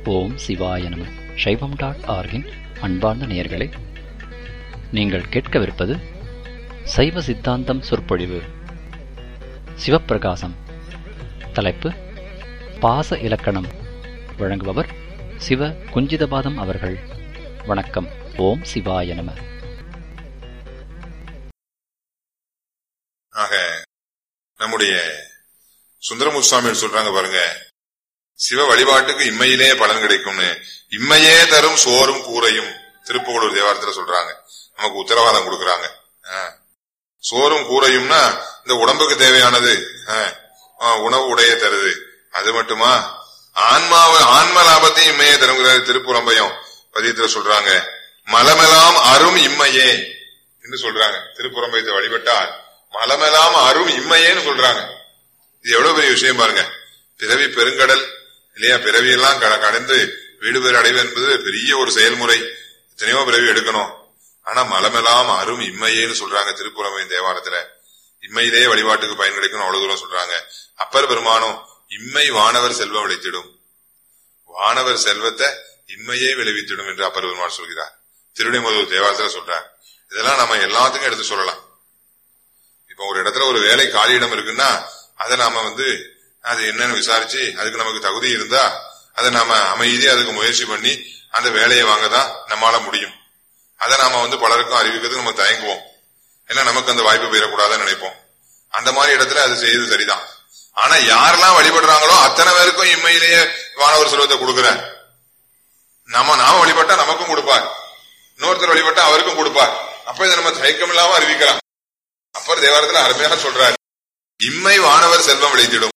ஓம் சிவாய நம. சைவம்.org-இன் அன்பார்ந்த நேயர்களே, நீங்கள் கேட்கவிருப்பது சைவ சித்தாந்தம் சொற்பொழிவு. சிவப்பிரகாசம். தலைப்பு பாச இலக்கணம். வழங்குபவர் சிவ குஞ்சிதபாதம் அவர்கள். வணக்கம். ஓம் சிவாய நம. ஆக நம்முடைய சுந்தரமுசாமி சொல்றாங்க பாருங்க, சிவ வழிபாட்டுக்கு இம்மையிலே பலன் கிடைக்கும்னு. இம்மையே தரும் சோறும் கூரையும் திருப்புகழூர் தேவாரத்துல சொல்றாங்க, நமக்கு உத்தரவாதம் கொடுக்கறாங்க. சோறும் கூரையும்னா இந்த உடம்புக்கு தேவையானது, உணவு உடைய தருது. அது மட்டுமா, ஆன்ம லாபத்தையும் இம்மையே தருங்கிறாரு திருப்புறம்பையும் பதியத்துல சொல்றாங்க. மலமெல்லாம் அரும் இம்மையே என்று சொல்றாங்க. திருப்புறம்பயத்தை வழிபட்டால் மலமெல்லாம் அரும் இம்மையேன்னு சொல்றாங்க. இது எவ்வளவு பெரிய விஷயம் பாருங்க. பிறவி பெருங்கடல் இல்லையா, பிறவியெல்லாம் கடந்து வீடு பேர் அடைவு என்பது பெரிய ஒரு செயல்முறை. எத்தனையோ பிறவி எடுக்கணும். ஆனா மலமெல்லாம் அரும் இம்மையேன்னு சொல்றாங்க திருப்புறம்பயம் தேவாரத்துல. இம்மையிலே வழிபாட்டுக்கு பயன் கிடைக்கணும், அவ்வளவு தூரம் சொல்றாங்க. அப்பர் பெருமானும் இம்மை வானவர் செல்வம் விளைத்திடும், வானவர் செல்வத்தை இம்மையே விளைவித்திடும் என்று அப்பர் பெருமான் சொல்கிறார். திருவிடைமருதூர் தேவாரத்துல சொல்றார். இதெல்லாம் நம்ம எல்லாத்துக்கும் எடுத்து சொல்லலாம். இப்ப ஒரு இடத்துல ஒரு வேலை காலியிடம் இருக்குன்னா அதை நாம அது என்னன்னு விசாரிச்சு அதுக்கு நமக்கு தகுதி இருந்தா அதை நாம அமைதியா அதுக்கு முயற்சி பண்ணி அந்த வேலையை வாங்கதான் நம்மளால முடியும். அதை நாம பலருக்கும் அறிவிக்கிறதுக்கு நம்ம தயங்குவோம். ஏன்னா நமக்கு அந்த வாய்ப்பு பெறக்கூடாதுன்னு நினைப்போம். அந்த மாதிரி இடத்துல அது செய்யுது சரிதான். ஆனா யாரெல்லாம் வழிபடுறாங்களோ அத்தனை பேருக்கும் இம்மையிலேயே வானவர் செல்வத்தை கொடுக்கிறார். நாம வழிபட்டா நமக்கும் கொடுப்பார், இன்னொருத்தர் வழிபட்டா அவருக்கும் கொடுப்பார். அப்ப இதை நம்ம தயக்கம் இல்லாம அறிவிக்கலாம். அப்பர் தேவாரத்துல அருமையாக சொல்றார், இம்மை வானவர் செல்வம் விளைத்திடும்.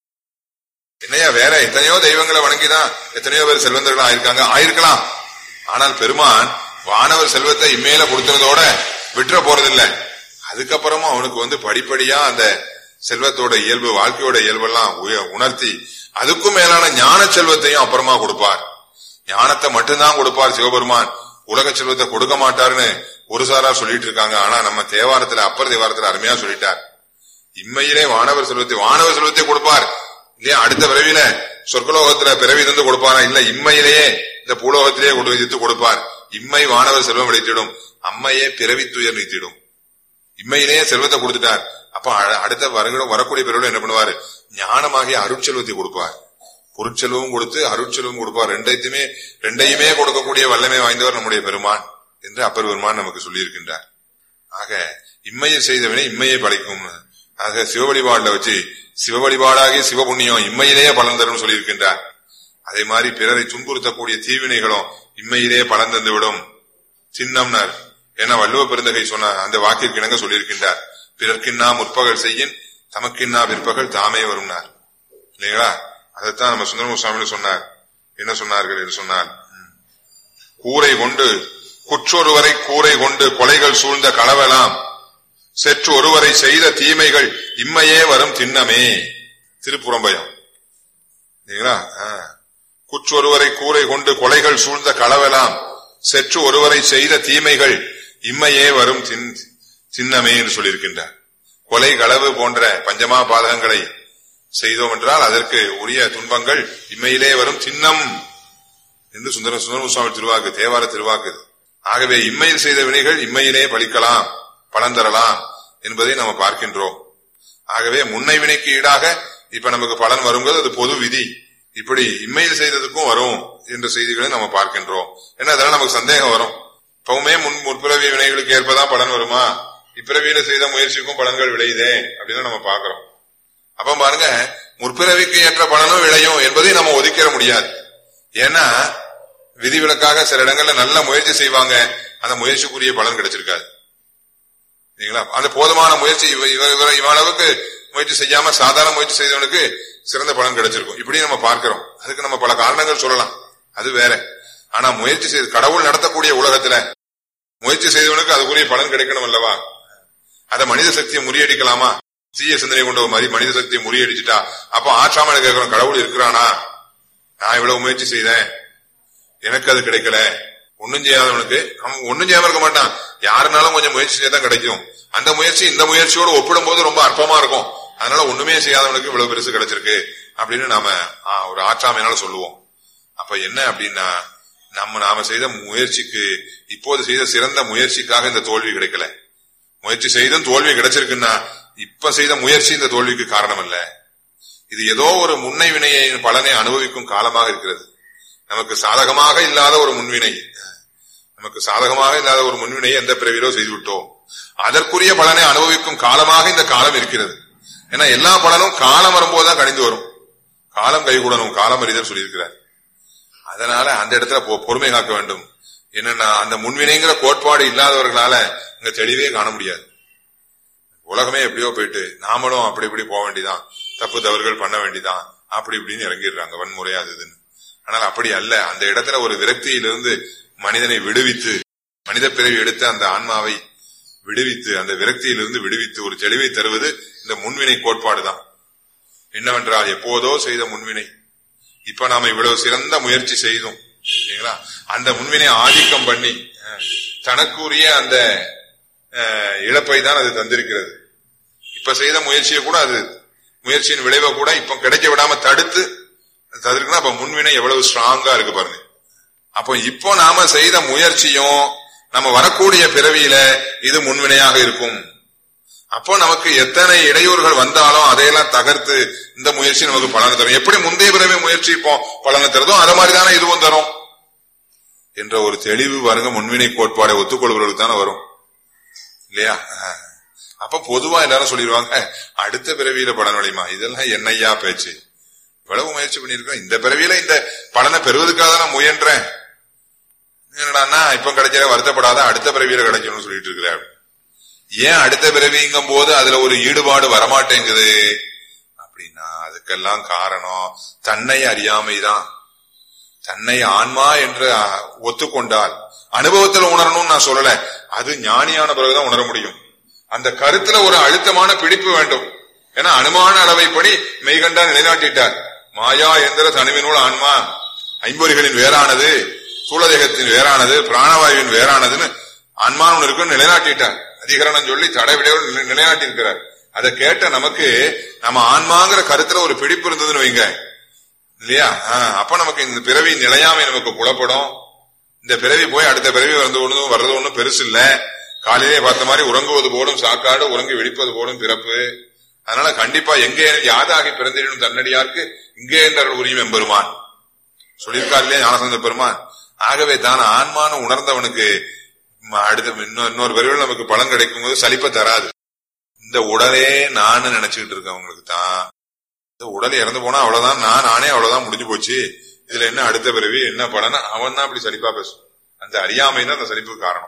என்னையா வேற எத்தனையோ தெய்வங்களை வணங்கிதான் எத்தனையோ பேர் செல்வந்தர்களா ஆயிருக்கலாம். ஆனால் பெருமான் வானவர் செல்வத்தை இம்மையில கொடுத்துறதோட விட்டுற போறதில்லை. அதுக்கப்புறமும் அவனுக்கு படிப்படியா அந்த செல்வத்தோட இயல்பு, வாழ்க்கையோட இயல்பெல்லாம் உணர்த்தி அதுக்கும் மேலான ஞான செல்வத்தையும் அப்புறமா கொடுப்பார். ஞானத்தை மட்டும்தான் கொடுப்பார் சிவபெருமான், உலக செல்வத்தை கொடுக்க மாட்டாருன்னு ஒரு சாரா சொல்லிட்டு இருக்காங்க. ஆனா நம்ம தேவாரத்துல, அப்பர் தேவாரத்துல அருமையா சொல்லிட்டார். இம்மையிலே வானவர் செல்வத்தை கொடுப்பார் இல்லையா. அடுத்த பிறவியில சொர்க்கலோகத்துல பிறவி தந்து கொடுப்பாரா? இல்ல, இம்மையிலேயே இந்த பூலோகத்திலேயே கொண்டு வைத்து கொடுப்பார். இம்மை வானவர் செல்வம் விளைத்திடும், அம்மையே பிறவி துயர் நீத்திடும். இம்மையிலேயே செல்வத்தை கொடுத்துட்டார். அப்ப அடுத்த வரக்கூடிய பிறவில என்ன பண்ணுவாரு? ஞானமாகிய அருட்செல்வத்தை கொடுப்பார். பொருட்செல்வமும் கொடுத்து அருட்செல்வமும் கொடுப்பார். ரெண்டையுமே கொடுக்கக்கூடிய வல்லமை வாய்ந்தவர் நம்முடைய பெருமான் என்று அப்பர் பெருமான் நமக்கு சொல்லி இருக்கின்றார். ஆக இம்மையை செய்தவனே இம்மையை படைக்கும். ஆக சிவ வழிபாடுல வச்சு சிவ வழிபாடாகிய சிவபுண்ணியம் இம்மையிலேயே பலன் தரும் சொல்லி இருக்கின்றார். அதே மாதிரி பிறரை துன்புறுத்தக்கூடிய தீவினைகளும் இம்மையிலேயே பலன் தந்து விடும். சின்னம்னார். ஏன்னா வள்ளுவ பெருந்தகை சொன்ன அந்த வாக்கிற்கு இணங்க சொல்லியிருக்கின்றார், பிறர்க்கின்னா முற்பகல் செய்யின் தமக்கின்னா பிற்பகல் தாமே வரும்னார் இல்லைங்களா. அதைத்தான் நம்ம சுந்தரமுசாமி சொன்னார். என்ன சொன்னார்கள் என்று சொன்னார், கூரை கொண்டு குற்றொருவரை கூரை கொண்டு கொலைகள் சூழ்ந்த களவெல்லாம் செற்று ஒருவரை செய்த தீமைகள் இம்மையே வரும் திண்ணமே. திருப்புறம்பயம் இல்லைங்களா. குற்றொருவரை கூரை கொண்டு கொலைகள் சூழ்ந்த களவெல்லாம் செற்று ஒருவரை செய்த தீமைகள் இம்மையே வரும் திண்ணமே என்று சொல்லியிருக்கின்றார். கொலை களவு போன்ற பஞ்சமா பாதகங்களை செய்தோம் என்றால் அதற்கு உரிய துன்பங்கள் இம்மையிலே வரும் திண்ணம் என்று சுந்தரமுசாமி திருவாக்கு, தேவார திருவாக்கு. ஆகவே இம்மையில் செய்த வினைகள் இம்மையிலே பலிக்கலாம், பலன் தரலாம் என்பதை நம்ம பார்க்கின்றோம். ஆகவே முன்னை வினைக்கு ஈடாக இப்ப நமக்கு பலன் வரும்போது அது பொது விதி. இப்படி இம்மையில் செய்ததுக்கும் வரும் என்ற செய்திகளை நம்ம பார்க்கின்றோம். ஏன்னா அதெல்லாம் நமக்கு சந்தேகம் வரும். இப்பவுமே முற்பிறவி வினைகளுக்கு ஏற்பதான் பலன் வருமா, இப்பிறவியில செய்த முயற்சிக்கும் பலன்கள் விளையுதே அப்படின்னு நம்ம பாக்குறோம். அப்ப பாருங்க, முற்பிறவிக்கு ஏற்ற பலனும் விளையும் என்பதை நம்ம ஒதுக்கிட முடியாது. ஏன்னா விதிவிலக்காக சில இடங்கள்ல நல்ல முயற்சி செய்வாங்க, அந்த முயற்சிக்குரிய பலன் கிடைச்சிருக்காது. அந்த போதுமான முயற்சி இவ்வளவுக்கு முயற்சி செய்யாம சாதாரண முயற்சி செய்தவனுக்கு சிறந்த பலன் கிடைச்சிருக்கும். இப்படி நம்ம பார்க்கிறோம். அதுக்கு நம்ம பல காரணங்கள் சொல்லலாம், அது வேற. ஆனா முயற்சி செய்து கடவுள் நடத்தக்கூடிய உலகத்துல முயற்சி செய்தவனுக்கு அதுக்குரிய பலன் கிடைக்கணும் அல்லவா. அதை மனித சக்தியை முறியடிக்கலாமா? தீய சிந்தனை கொண்ட மாதிரி மனித சக்தியை முறியடிச்சுட்டா அப்ப ஆற்றாம கேட்கிறோம், கடவுள் இருக்கிறானா? நான் இவ்வளவு முயற்சி செய்தேன், எனக்கு அது கிடைக்கல. ஒன்னும் செய்யாதவனுக்கு அவன் ஒன்னும் செய்யாம இருக்க மாட்டான். யாருனாலும் கொஞ்சம் முயற்சி செய்யதான் கிடைக்கும். அந்த முயற்சி இந்த முயற்சியோடு ஒப்பிடும் போது ரொம்ப அற்பமா இருக்கும். அதனால ஒண்ணுமே செய்யாதவனுக்கு இவ்வளவு பெருசு கிடைச்சிருக்கு அப்படின்னு நாம ஒரு ஆற்றாமையினால சொல்லுவோம். அப்ப என்ன அப்படின்னா நாம செய்த முயற்சிக்கு, இப்போது செய்த சிறந்த முயற்சிக்காக இந்த தோல்வி கிடைக்கல. முயற்சி செய்தும் தோல்வி கிடைச்சிருக்குன்னா இப்ப செய்த முயற்சி இந்த தோல்விக்கு காரணம் அல்ல. இது ஏதோ ஒரு முன்னை வினையை பலனை அனுபவிக்கும் காலமாக இருக்கிறது. நமக்கு சாதகமாக இல்லாத ஒரு முன்வினை, எந்த பிறவிலோ செய்துவிட்டோம், அதற்குரிய பலனை அனுபவிக்கும் காலமாக இந்த காலம் இருக்கிறது. ஏன்னா எல்லா பலனும் காலம் வரும்போதுதான் கணிந்து வரும். காலம் கைகூடணும், காலம் அறிதல் சொல்லியிருக்கிறார். அதனால அந்த இடத்துல பொறுமை காக்க வேண்டும். என்னன்னா அந்த முன்வினைங்கிற கோட்பாடு இல்லாதவர்களால இங்க தெளிவே காண முடியாது. உலகமே எப்படியோ போயிட்டு நாமளும் அப்படி இப்படி போக வேண்டிதான், தப்பு தவறுகள் பண்ண வேண்டிதான், அப்படி இப்படின்னு இறங்கிடுறாங்க வன்முறையா அதுன்னு. ஆனால் அப்படி அல்ல. அந்த இடத்துல ஒரு விரக்தியிலிருந்து மனிதனை விடுவித்து, மனித பிறவி எடுத்த அந்த ஆன்மாவை விடுவித்து, அந்த விரக்தியிலிருந்து விடுவித்து ஒரு தெளிவை தருவது இந்த முன்வினை கோட்பாடுதான். என்னவென்றால் எப்போதோ செய்த முன்வினை, இப்ப நாம இவ்வளவு சிறந்த முயற்சி செய்தோம் இல்லைங்களா, அந்த முன்வினை ஆதிக்கம் பண்ணி தனக்குரிய அந்த இழப்பை தான் அது தந்திருக்கிறது. இப்ப செய்த முயற்சியை கூட, அது முயற்சியின் விளைவை கூட இப்ப கிடைக்க விடாம தடுத்து தடுக்குன்னா அப்ப முன்வினை எவ்வளவு ஸ்ட்ராங்கா இருக்கு பாருங்க. அப்போ இப்போ நாம செய்த முயற்சியும் நம்ம வரக்கூடிய பிறவியில இது முன்வினையாக இருக்கும். அப்போ நமக்கு எத்தனை இடையூறுகள் வந்தாலும் அதையெல்லாம் தகர்த்து இந்த முயற்சி நமக்கு பலனை தரும். எப்படி முந்தைய பிறவி முயற்சி இப்போ பலனை தருதோ அதை மாதிரிதானே இதுவும் தரும் என்ற ஒரு தெளிவு பாருங்க முன்வினை கோட்பாடை ஒத்துக்கொள்வர்களுக்கு தானே வரும் இல்லையா? அப்ப பொதுவா எல்லாரும் சொல்லிடுவாங்க அடுத்த பிறவியில பலன் விளையுமா, இதெல்லாம் என்னையா பேச்சு, இவ்வளவு முயற்சி பண்ணிருக்கோம், இந்த பிறவியில இந்த பலனை பெறுவதற்காக நான் முயன்றேன், என்னடான்னா இப்ப கிடைக்கிற வருத்தப்படாத அடுத்த பிறவியில கிடைக்கணும்னு சொல்லிட்டு இருக்கிறேன். ஏன் அடுத்த பிறவிங்கும் போது அதுல ஒரு ஈடுபாடு வரமாட்டேங்குது அப்படின்னா அதுக்கெல்லாம் காரணம் தன்னை அறியாமைதான். தன்னை ஆன்மா என்று ஒத்துக்கொண்டால் அனுபவத்தில் உணரணும்னு நான் சொல்லல, அது ஞானியான பிறகுதான் உணர முடியும். அந்த கருத்துல ஒரு அழுத்தமான பிடிப்பு வேண்டும். ஏன்னா அனுமான அளவைப்படி மெய்கண்டா நிலைநாட்டிட்டார். மாயா எந்திர தனிவினுள் ஆன்மா ஐம்பொறிகளின் வேறானது, சூழதேகத்தின் வேறானது, பிராணவாயுவின் வேறானதுன்னு ஆன்மான்னு இருக்கு நிலைநாட்டிட்டார். அதிகரணம் சொல்லி தடைவிடையோடு நிலைநாட்டி இருக்கிறார். அதை கேட்ட நமக்கு நம்ம ஆன்மாங்கிற கருத்துல ஒரு பிடிப்பு இருந்ததுன்னு வைங்க இல்லையா, அப்ப நமக்கு இந்த பிறவி நிலையாமை நமக்கு புலப்படும். இந்த பிறவி போய் அடுத்த பிறவி வர்றது ஒண்ணும் பெருசு இல்ல, காலையிலே பார்த்த மாதிரி உறங்குவது போடும் சாக்காடு, உறங்கி வெடிப்பது போடும் பிறப்பு. அதனால கண்டிப்பா எங்கே யாதாகி பிறந்திடும் தன்னடியாருக்கு இங்கே என்றார்கள் உரியும் எம்பெருமான் சொல்லியிருக்காரு இல்லையா ஞானசம்பந்த பெருமான். ஆகவே தான் ஆன்மானு உணர்ந்தவனுக்கு அடுத்த இன்னொரு பிறவியில் நமக்கு பலன் கிடைக்கும் போது சலிப்ப தராது. இந்த உடலே நான் நினைச்சுக்கிட்டு இருக்கவங்களுக்கு தான் இந்த உடல் இறந்து போனா அவ்வளவுதான், நானே அவ்வளவுதான் முடிஞ்சு போச்சு, இதுல என்ன அடுத்த பிறவி என்ன பலன், அவன் தான் அப்படி சலிப்பா பேசும். அந்த அறியாமை தான் அந்த சலிப்புக்கு காரணம்.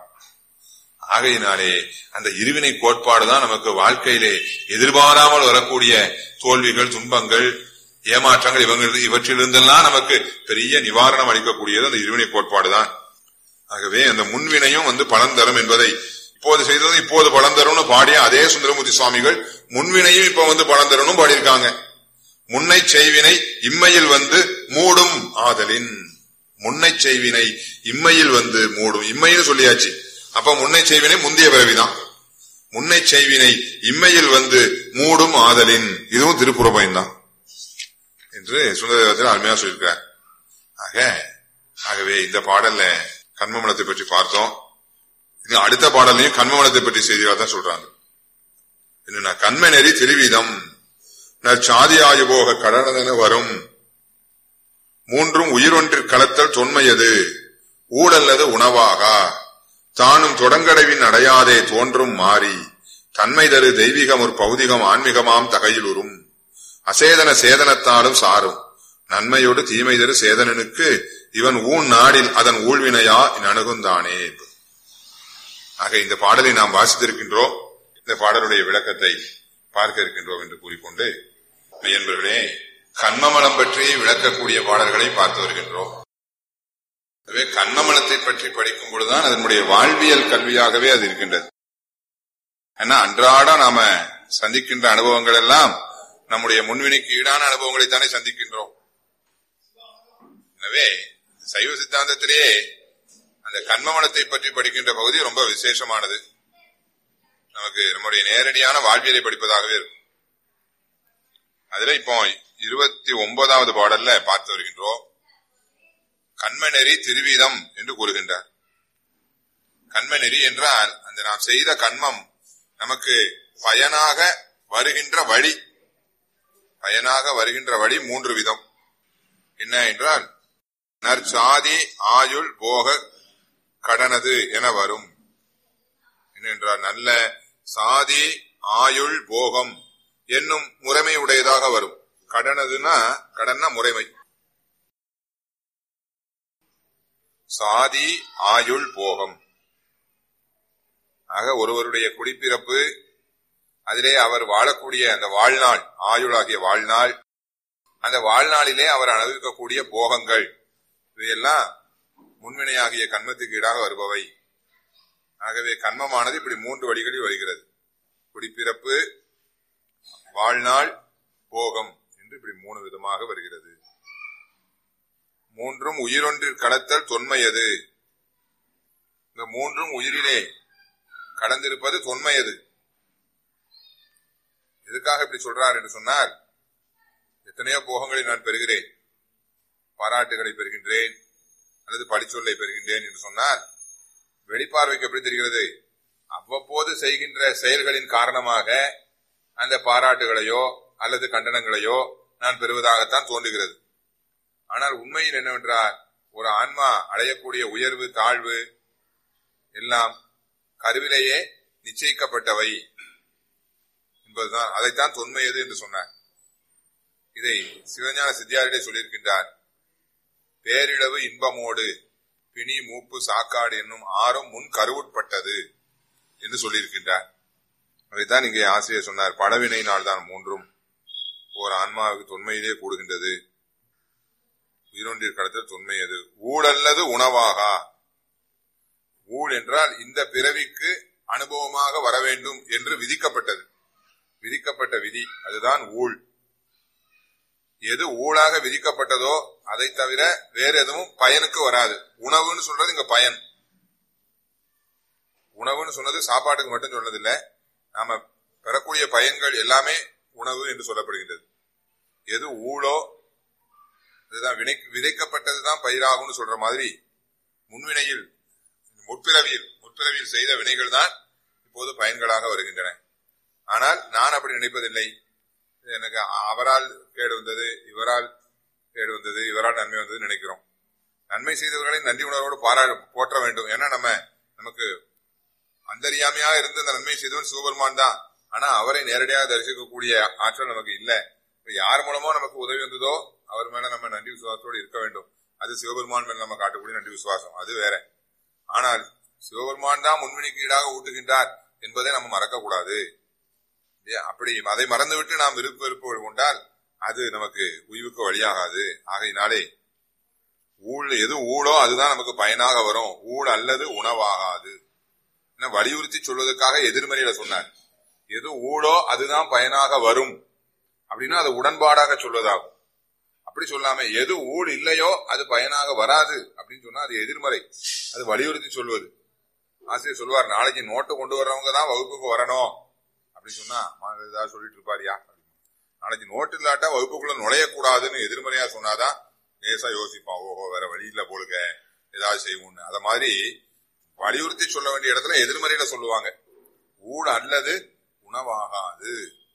ஆகையினாலே அந்த இருவினை கோட்பாடுதான் நமக்கு வாழ்க்கையிலே எதிர்பாராமல் வரக்கூடிய தோல்விகள், துன்பங்கள், ஏமாற்றங்கள் இவற்றிலிருந்தெல்லாம் நமக்கு பெரிய நிவாரணம் அளிக்கக்கூடியது அந்த இருவினை கோட்பாடுதான். ஆகவே அந்த முன்வினையும் பலன் தரும் என்பதை இப்போது செய்தது இப்போது பலன் தரும்னு பாடிய அதே சுந்தரமூர்த்தி சுவாமிகள் முன்வினையும் இப்ப பலன் தரணும் பாடியிருக்காங்க. முன்னை செய்வினை இம்மையில் மூடும் ஆதலின், முன்னை செய்வினை இம்மையில் மூடும், இம்மையில் சொல்லியாச்சு. அப்ப முன்னை செய்வினை முந்தைய பிறவிதான். முன்னை செய்வினை இம்மையில் மூடும் ஆதலின், இதுவும் திருப்புறபயன் தான் என்று சுந்தரத்தில் அருமையா சொல்லியிருக்கிறார். ஆகவே இந்த பாடல்ல கண்மமலத்தை பற்றி பார்த்தோம். இது அடுத்த பாடலையும் கண்மமலத்தை பற்றி செய்தியாக தான் சொல்றாங்க. என்னன்னா கண்ம நெறி திருவிதம் சாதி ஆயுபோக கடனென வரும் மூன்றும் உயிரொன்றிற் கலத்தல் தொன்மையது ஊடல்லது உணவாக தானும் தொடங்கடவின் அடையாதே தோன்றும் மாறி தன்மை தரு தெய்வீகம் ஒரு பௌதிகம் ஆன்மீகமாம் தகையிலுறும் அசேதன சேதனத்தாலும் சாரும் நன்மையோடு தீமை தரு சேதனனுக்கு இவன் ஊன் நாடில் அதன் ஊழ்வினையா அணுகுந்தானே. ஆக இந்த பாடலை நாம் வாசித்திருக்கின்றோம். இந்த பாடலுடைய விளக்கத்தை பார்க்க இருக்கின்றோம் என்று கூறிக்கொண்டு மெய்யன்பர்களே கண்மமலம் பற்றி விளக்கக்கூடிய பாடல்களை பார்த்து வருகின்றோம். எனவே கண்மமலத்தை பற்றி படிக்கும் பொழுதுதான் அதனுடைய வாழ்வியல் கல்வியாகவே அது இருக்கின்றது. ஏன்னா அன்றாட நாம சந்திக்கின்ற அனுபவங்கள் எல்லாம் நம்முடைய முன்வினைக்கு ஈடான அனுபவங்களைத்தானே சந்திக்கின்றோம். எனவே சைவ சித்தாந்தத்திலேயே அந்த கண்மமலத்தை பற்றி படிக்கின்ற பகுதி ரொம்ப விசேஷமானது. நமக்கு நம்முடைய நேரடியான வாழ்வியலை படிப்பதாகவே இருக்கும். அதுல இப்போ 29வது பாடல்ல பார்த்து வருகின்றோம். கண்மநெறி திருவிதம் என்று கூறுகின்றார். கண்மநெறி என்றால் அந்த நாம் செய்த கண்மம் நமக்கு பயனாக வருகின்ற வழி. பயனாக வருகின்ற வழி 3 விதம். என்ன என்றால் நற்சாதி ஆயுள் போக கடனது என வரும். என்னென்றால் நல்ல சாதி ஆயுள் போகம் என்னும் முறைமை உடையதாக வரும். கடனதுன்னா கடன்னா முறைமை. சாதி ஆயுள் போகம் ஆக ஒருவருடைய குடிப்பிறப்பு, அதிலே அவர் வாழக்கூடிய அந்த வாழ்நாள், ஆயுளாகிய வாழ்நாள், அந்த வாழ்நாளிலே அவர் அனுபவிக்கக்கூடிய போகங்கள், இவையெல்லாம் முன்வினையாகிய கண்மத்துக்கு ஈடாக வருபவை. ஆகவே கண்மமானது இப்படி 3 வழிகளில் வருகிறது. குடிப்பிறப்பு, வாழ்நாள், போகம் என்று இப்படி 3 விதமாக வருகிறது. 3ம் உயிரொன்றில் கடத்தல் தொன்மையது. இந்த 3ம் உயிரிலே கடந்திருப்பது தொன்மையது. எதுக்காக இப்படி சொல்றார் என்று சொன்னால், எத்தனையோ போகங்களை நான் பெறுகிறேன், பாராட்டுகளை பெறுகின்றேன் அல்லது படிச்சொல்லை பெறுகின்றேன் என்று சொன்னால் வெளிப்பார்வைக்கு எப்படி தெரிகிறது? அவ்வப்போது செய்கின்ற செயல்களின் காரணமாக அந்த பாராட்டுகளையோ அல்லது கண்டனங்களையோ நான் பெறுவதாகத்தான் தோன்றுகிறது. ஆனால் உண்மையில் என்னவென்றால், ஒரு ஆன்மா அடையக்கூடிய உயர்வு தாழ்வு எல்லாம் கருவிலேயே நிச்சயிக்கப்பட்டவை என்பதுதான். அதைத்தான் தொன்மையது என்று சொன்னார். இதை சிவஞான சித்தியாரிலே சொல்லியிருக்கின்றார். பேரிழவு இன்பமோடு பிணி மூப்பு சாக்காடு என்னும் 6ம் முன் கருவுட்பட்டது என்று சொல்லியிருக்கின்றார். அதைத்தான் இங்கே ஆசிரியர் சொன்னார். படவினையினால் தான் 3ம் ஒரு ஆன்மாவுக்கு தொன்மையிலே கூடுகின்றது. உயிரொன்றில் கடத்தல் தொன்மையது. ஊழ் அல்லது உணவாகா. ஊழ் என்றால் இந்த பிறவிக்கு அனுபவமாக வர வேண்டும் என்று விதிக்கப்பட்டது, விதிக்கப்பட்ட விதி, அதுதான் ஊழ். எது ஊழாக விதிக்கப்பட்டதோ அதை தவிர வேற எதுவும் பயனுக்கு வராது. உணவுன்னு சொல்றது இங்க பயன். உணவுன்னு சொன்னது சாப்பாட்டுக்கு மட்டும் சொன்னதில்லை, நாம பெறக்கூடிய பயன்கள் எல்லாமே உணவு என்று சொல்லப்படுகின்றது. எது ஊழோ அதுதான் விதைக்கப்பட்டதுதான் பயிராகும்னு சொல்ற மாதிரி முன்வினையில் முற்பிறவியில் செய்த வினைகள் தான் இப்போது பயன்களாக வருகின்றன. ஆனால் நான் அப்படி நினைப்பதில்லை. எனக்கு அவரால் கேடு வந்தது, இவரால் கேடு வந்தது, இவரால் நன்மை வந்தது நினைக்கிறோம். நன்மை செய்தவர்களை நன்றி உணர்வோடு போற்ற வேண்டும். ஏன்னா நமக்கு அந்தரியாமையா இருந்து அந்த நன்மை செய்தவன் சிவபெருமான் தான். ஆனா அவரை நேரடியாக தரிசிக்கக்கூடிய ஆற்றல் நமக்கு இல்லை. யார் மூலமோ நமக்கு உதவி வந்ததோ அவர் மேல நம்ம நன்றி விசுவாசத்தோடு இருக்க வேண்டும். அது சிவபெருமான் மேல நம்ம காட்டக்கூடிய நன்றி விசுவாசம், அது வேற. ஆனால் சிவபெருமான் தான் முன்வினைக்கு ஈடாக ஊட்டுகின்றார் என்பதை நம்ம மறக்க கூடாது. அப்படி அதை மறந்துவிட்டு நாம் விருப்ப கொண்டால் அது நமக்கு உய்வுக்கு வழியாகாது. ஆகையினாலே எது ஊழோ அதுதான் நமக்கு பயனாக வரும். ஊழ் அல்லது உணவாகாது. வலியுறுத்தி சொல்வதற்காக எதிர்மறையில சொன்னார். எது ஊழோ அதுதான் பயனாக வரும் அப்படின்னா அது உடன்பாடாக சொல்வதாகும். அப்படி சொல்லாம எது ஊழ் இல்லையோ அது பயனாக வராது அப்படின்னு சொன்னா அது எதிர்மறை, அது வலியுறுத்தி சொல்வது. ஆசிரியர் சொல்வார், நாளைக்கு நோட்டு கொண்டு வர்றவங்க தான் வகுப்புக்கு வரணும் அப்படின்னு சொன்னா ஏதாவது சொல்லிட்டு இருப்பாரியா? நாளைக்கு நோட்டு இல்லாட்டா வகுப்புக்குள்ள நுழையக்கூடாதுன்னு எதிர்மறையா சொன்னாதான் லேசா யோசிப்பான், ஓஹோ வேற வழி இல்ல போலுக்க ஏதாவது செய்வோம்னு. அத மாதிரி வலியுறுத்தி சொல்ல வேண்டிய இடத்துல எதிர்மறையில சொல்லுவாங்க. ஊழ் அல்லது உணவாகாது,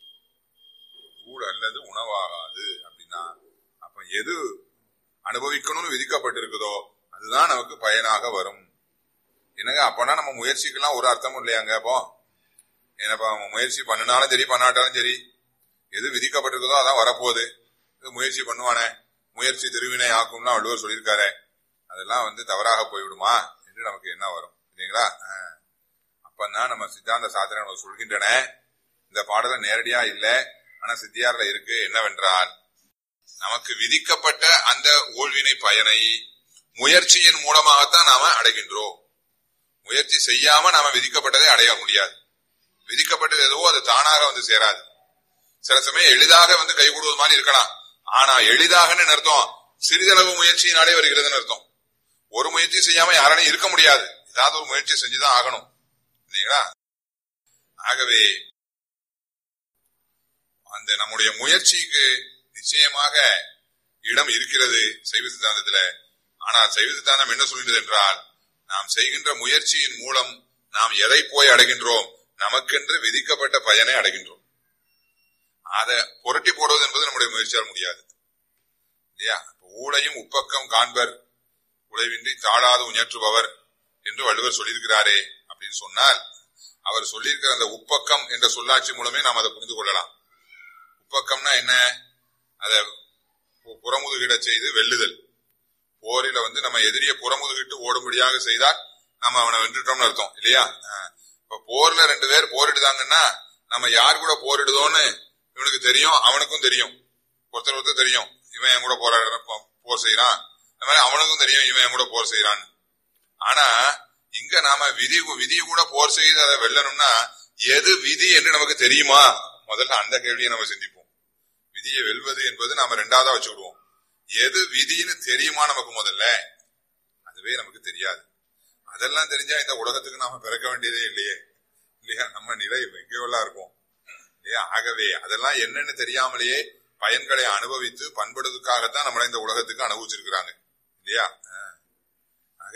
ஊழ் அல்லது உணவாகாது அப்படின்னா அப்ப எது அனுபவிக்கணும்னு விதிக்கப்பட்டிருக்குதோ அதுதான் நமக்கு பயனாக வரும். என்னங்க அப்பனா நம்ம முயற்சிக்கெல்லாம் ஒரு அர்த்தமும் இல்லையாங்க? அப்போ என்னப்பா முயற்சி பண்ணினாலும் சரி பண்ணாட்டாலும் சரி எது விதிக்கப்பட்டிருக்கதோ அதான் வரப்போகுது. முயற்சி பண்ணுவானே, முயற்சி திருவினை ஆக்கும்னா வள்ளுவர் சொல்லியிருக்காரு. அதெல்லாம் தவறாக போய்விடுமா என்று நமக்கு என்ன வரும் இல்லைங்களா? அப்பதான் நம்ம சித்தாந்த சாத்திரம் சொல்கின்றன. இந்த பாடல நேரடியா இல்ல, ஆனா சித்தியார்ல இருக்கு. என்னவென்றால், நமக்கு விதிக்கப்பட்ட அந்த ஊழ்வினை பயனை முயற்சியின் மூலமாகத்தான் நாம அடைகின்றோம். முயற்சி செய்யாம நாம விதிக்கப்பட்டதை அடைய முடியாது. விதிக்கப்பட்டது எதுவோ அது தானாக சேராது. சில சமயம் எளிதாக கை கூடுவது மாதிரி இருக்கலாம். ஆனா எளிதாகன்னு அர்த்தம் சிறிதளவு முயற்சியினாலே வருகிறதுன்னு அர்த்தம். ஒரு முயற்சி செய்யாம யாராலையும் இருக்க முடியாது. ஏதாவது ஒரு முயற்சி செஞ்சுதான் ஆகணும் இல்லைங்களா? ஆகவே அந்த நம்முடைய முயற்சிக்கு நிச்சயமாக இடம் இருக்கிறது சைவ சித்தாந்தத்துல. ஆனால் சைவ சித்தாந்தம் என்ன சொல்கிறது என்றால், நாம் செய்கின்ற முயற்சியின் மூலம் நாம் எதை போய் அடைகின்றோம்? நமக்கென்று விதிக்கப்பட்ட பயனை அடைகின்றோம். அதை புரட்டி போடுவது என்பது நம்முடைய முயற்சியால் முடியாது இல்லையா? ஊழையும் உப்பக்கம் காண்பர் உழைவின்றி தாழாது உயற்றுபவர் என்று வள்ளுவர் சொல்லியிருக்கிறாரே அப்படின்னு சொன்னால், அவர் சொல்லியிருக்கிற அந்த உப்பக்கம் என்ற சொல்லாட்சி மூலமே நாம் அதை புரிந்து கொள்ளலாம். உப்பக்கம்னா என்ன? அதை புறமுதுகிட செய்து வெல்லுதல். போரில நம்ம எதிரிய புறமுதுகிட்டு ஓடும்படியாக செய்தால் நம்ம அவனை வென்றுட்டோம்னு அர்த்தம் இல்லையா? இப்ப போர்ல 2 பேர் போரிடுதாங்கன்னா நம்ம யார் கூட போரிடுதோன்னு இவனுக்கு தெரியும், அவனுக்கும் தெரியும், ஒருத்தர் தெரியும் இவன் என் கூட போர் செய்யறான், அது மாதிரி அவனுக்கும் தெரியும் இவன் என் கூட போர் செய்யறான்னு. ஆனா இங்க நாம விதியை கூட போர் செய்து அதை வெல்லணும்னா எது விதி என்று நமக்கு தெரியுமா? முதல்ல அந்த கேள்வியை நம்ம சிந்திப்போம். விதியை வெல்வது என்பது நாம 2வதா வச்சுக்கிடுவோம். எது விதின்னு தெரியுமா நமக்கு? முதல்ல அதுவே நமக்கு தெரியாது. அதெல்லாம் தெரிஞ்சா இந்த உலகத்துக்கு நாம பிறக்க வேண்டியதே இல்லையே இல்லையா? நம்ம நிலை எங்கேயெல்லாம் இருக்கும் இல்லையா? ஆகவே அதெல்லாம் என்னன்னு தெரியாமலேயே பயன்களை அனுபவித்து பண்படுவதற்காகத்தான் நம்மள இந்த உலகத்துக்கு அனுபவிச்சிருக்கிறாங்க இல்லையா? ஆக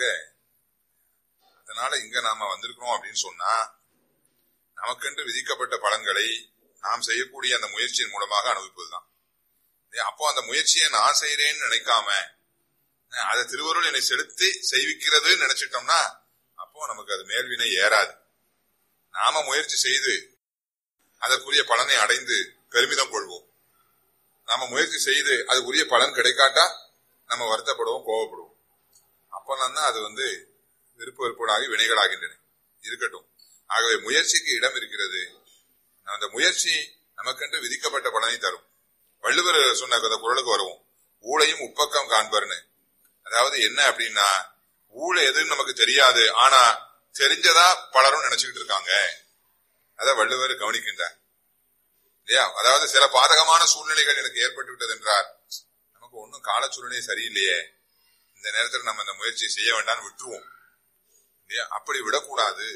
அதனால இங்க நாம வந்திருக்கிறோம் அப்படின்னு சொன்னா நமக்கென்று விதிக்கப்பட்ட பலன்களை நாம் செய்யக்கூடிய அந்த முயற்சியின் மூலமாக அனுபவிப்பதுதான். அப்போ அந்த முயற்சியை நான் செய்யறேன்னு நினைக்காம அதை திருவருள் என்னை செலுத்தி செய்விக்கிறதுன்னு நினைச்சிட்டோம்னா அப்போ நமக்கு அது மேல்வினை ஏறாது. நாம முயற்சி செய்து அதற்குரிய பலனை அடைந்து பெருமிதம் கொள்வோம். நாம முயற்சி செய்து அதுக்குரிய பலன் கிடைக்காட்டா நம்ம வருத்தப்படுவோம், கோபப்படுவோம். அப்பெல்லாம் தான் அது விருப்ப வெறுப்போடாகி வினைகளாகின்றன. இருக்கட்டும். ஆகவே முயற்சிக்கு இடம் இருக்கிறது. அந்த முயற்சி நமக்கென்று விதிக்கப்பட்ட பலனை தரும். வள்ளுவர் சொன்ன அந்த குறளுக்கு வருவோம். ஊழையும் உப்பக்கம் காண்பர்னு. அதாவது என்ன அப்படின்னா, ஊழ எதுன்னு நமக்கு தெரியாது, ஆனா தெரிஞ்சதா பலரும் நினைச்சுக்கிட்டு இருக்காங்க. அத வள்ளுவர் கவனிக்கின்றார் இல்லையா? அதாவது சில பாதகமான சூழ்நிலைகள் எனக்கு ஏற்பட்டு விட்டது என்றார், நமக்கு ஒன்னும் கால சூழ்நிலை சரியில்லையே, இந்த நேரத்தில் நம்ம இந்த முயற்சியை செய்ய வேண்டாம்னு விட்டுருவோம் இல்லையா? அப்படி விடக்கூடாது.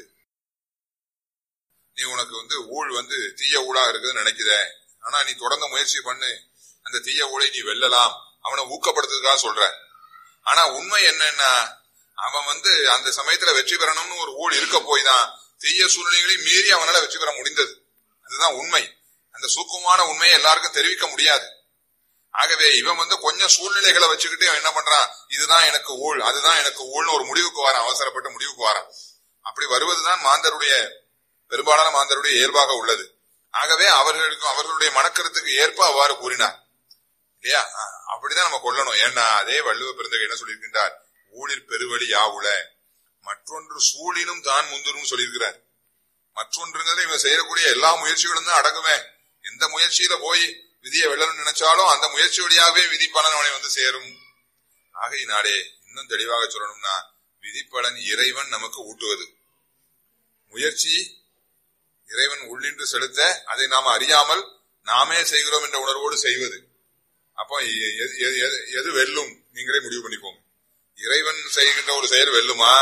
நீ உனக்கு ஊழ் தீய ஊழா இருக்குதுன்னு நினைக்கிற, ஆனா நீ தொடர்ந்து முயற்சி பண்ணு, அந்த தீய ஊழை நீ வெல்லலாம், அவனை ஊக்கப்படுத்துறதுக்காக சொல்ற. ஆனா உண்மை என்னன்னா, அவன் அந்த சமயத்துல வெற்றி பெறணும்னு ஒரு ஊழ் இருக்க போய் தான் தீய சூழ்நிலைகளையும் மீறி அவனால வெற்றி பெற முடிந்தது. அதுதான் உண்மை. அந்த சூக்குமான உண்மையை எல்லாருக்கும் தெரிவிக்க முடியாது. ஆகவே இவன் கொஞ்சம் சூழ்நிலைகளை வச்சுக்கிட்டு அவன் என்ன பண்றான், இதுதான் எனக்கு ஊழ், அதுதான் எனக்கு ஊழ்னு ஒரு முடிவுக்கு வரான், அவசரப்பட்டு முடிவுக்கு வரான். அப்படி வருவதுதான் பெரும்பாலான மாந்தருடைய இயல்பாக உள்ளது. ஆகவே அவர்களுடைய மனக்கருத்துக்கு ஏற்ப அவ்வாறு கூறினார் இல்லையா? அப்படிதான் நம்ம கொள்ளணும். ஏன்னா அதே வள்ளுவ பெருந்தகை என்ன சொல்லியிருக்கின்றார், ஊழில் பெருவழி யாவுல மற்றொன்று சூழினும் தான் முந்துரும் சொல்லியிருக்கிறார். மற்றொன்றுங்கிறது இவன் செய்யக்கூடிய எல்லா முயற்சிகளும் தான் அடங்குவேன். எந்த முயற்சியில போய் விதியை வெல்லணும்னு நினைச்சாலும் அந்த முயற்சி வழியாகவே விதிப்பலன் அவனை சேரும். ஆகையினாலே இன்னும் தெளிவாக சொல்லணும்னா, விதிப்பலன் இறைவன் நமக்கு ஊட்டுவது. முயற்சி இறைவன் உள்ளின்று செலுத்த, அதை நாம அறியாமல் நாமே செய்கிறோம் என்ற உணர்வோடு செய்வது. அப்போ எது வெல்லும் நீங்களே முடிவு பண்ணிக்கோங்க. இறைவன் செய்கின்ற ஒரு செயல் வெல்லுமா?